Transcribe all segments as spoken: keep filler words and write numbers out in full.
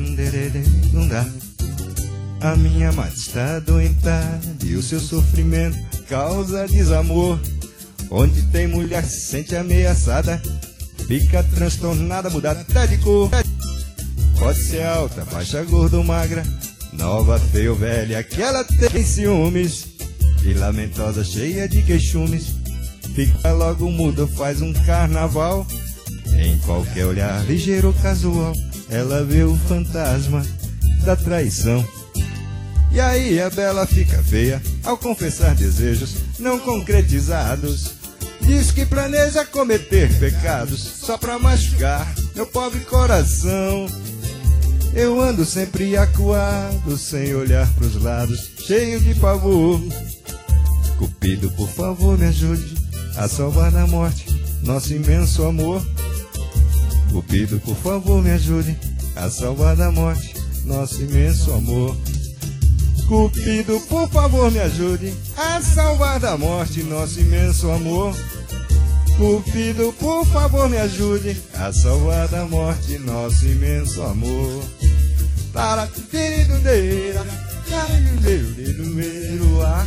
derede, não dá. A minha amada está adoentada e o seu sofrimento causa desamor. Onde tem mulher se sente ameaçada, fica transtornada, muda até de cor. Pode ser alta, baixa, gorda ou magra, nova, feia ou velha, que ela tem ciúmes e lamentosa, cheia de queixumes. Fica logo muda, faz um carnaval. Em qualquer olhar, ligeiro ou casual, ela vê o fantasma da traição. E aí a bela fica feia ao confessar desejos não concretizados. Diz que planeja cometer pecados só pra machucar meu pobre coração. Eu ando sempre acuado, sem olhar pros lados, cheio de pavor. Cupido, por favor, me ajude a salvar da morte nosso imenso amor. Cupido, por favor, me ajude a salvar da morte nosso imenso amor. Cupido, por favor, me ajude a salvar da morte nosso imenso amor. Cupido, por favor, me ajude a salvar da morte nosso imenso amor. Para tiridudeira, tiridudeira,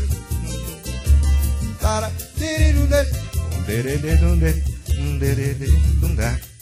para tiridudeira, um derede, um derede, um derede, um derede.